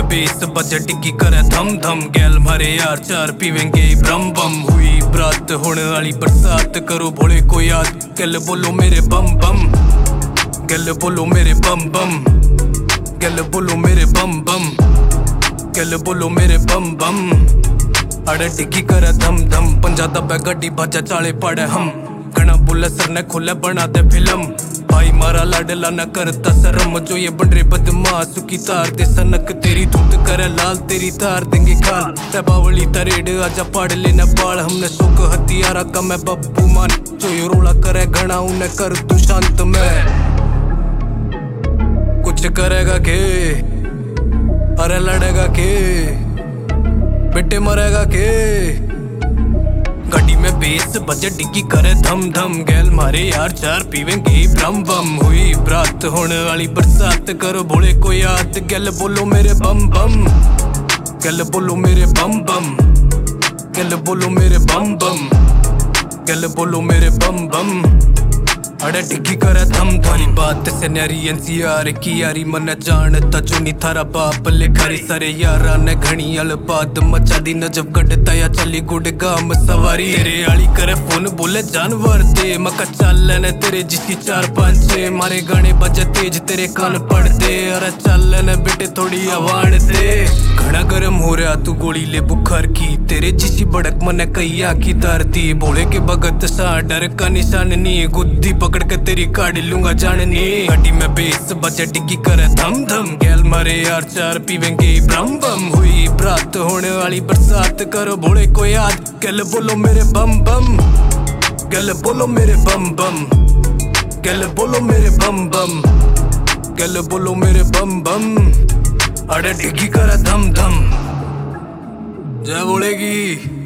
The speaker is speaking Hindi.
बेस बजे टिक्की करे धम धम। गैल मारे यार चार पीवेंगे ब्रम बम। हुई बरात होने वाली बरसात, करो भोले को याद। गैल बोलो मेरे बम बम, गैल बोलो मेरे बम बम, गैल बोलो मेरे बम बम, गैल बोलो मेरे बम बम। अड़े टिक्की करे धम धम। पंजा दबे गड्डी भाजा चाले पड़े हम। घना बुल्ले सर ने खोले बना दे फिल्म। भाई मारा लाडला न करता शर्म, जो ये बन रे बदमाश की तार दे सनक। तेरी धुत करे लाल तेरी तार देंगे खाल। ते बावली तरेड आजा पाड़ लेना बाल। हमने सुख हथियारा का मैं बब्बू मान। जो ये रोला करे घना उन्हें कर तू शांत में। कुछ करेगा के अरे लड़ेगा के बेटे मरेगा के। गाड़ी में बेस बजे डिग्गी करे धम धम। गैल मारे यार चार पीवेंगे ब्रम बम। हुई बरात होने वाली बरसात, करो भोले को याद। गैल बोलो मेरे बम बम, गैल बोलो मेरे बम बम, गैल बोलो मेरे बम बम, गैल बोलो मेरे बम बम। अड़े डिग्गी करे धम धम। बात से न्यारी एनसीआर की यारी मन जानता जो नी थारा बाप लिखारी। सारे यारा ने घनी अलपाद मचा दी नजब कटता या चली गुड़गाम सवारी। तेरे आली करे फोन बोले जानवर दे। मका चल ने तेरे जिसकी 4-5 मारे गाने बजे तेज तेरे कान पड़ते। अरे चल ने बेटे थोड़ी आवान दे। घना गरम हो रहा तू गोली ले बुखार की। तेरे जिसी बड़क मन कई आखी तारती। भोले के भगत सा डर का निशान नी। गुद्दी पकड़ के तेरी काट लूंगा जाननी। गाड़ी में बेस बजे डिग्गी करे धम धम। गैल मारे यार चार पीवेंगे ब्रम बम। हुई बरात होने वाली बरसात, करो भोले को याद। गैल बोलो मेरे बम बम, गैल बोलो मेरे बम बम, गैल बोलो मेरे बम बम, गैल बोलो मेरे बम बम। अरे डिग्गी करे धम धम। जय बोलेगी।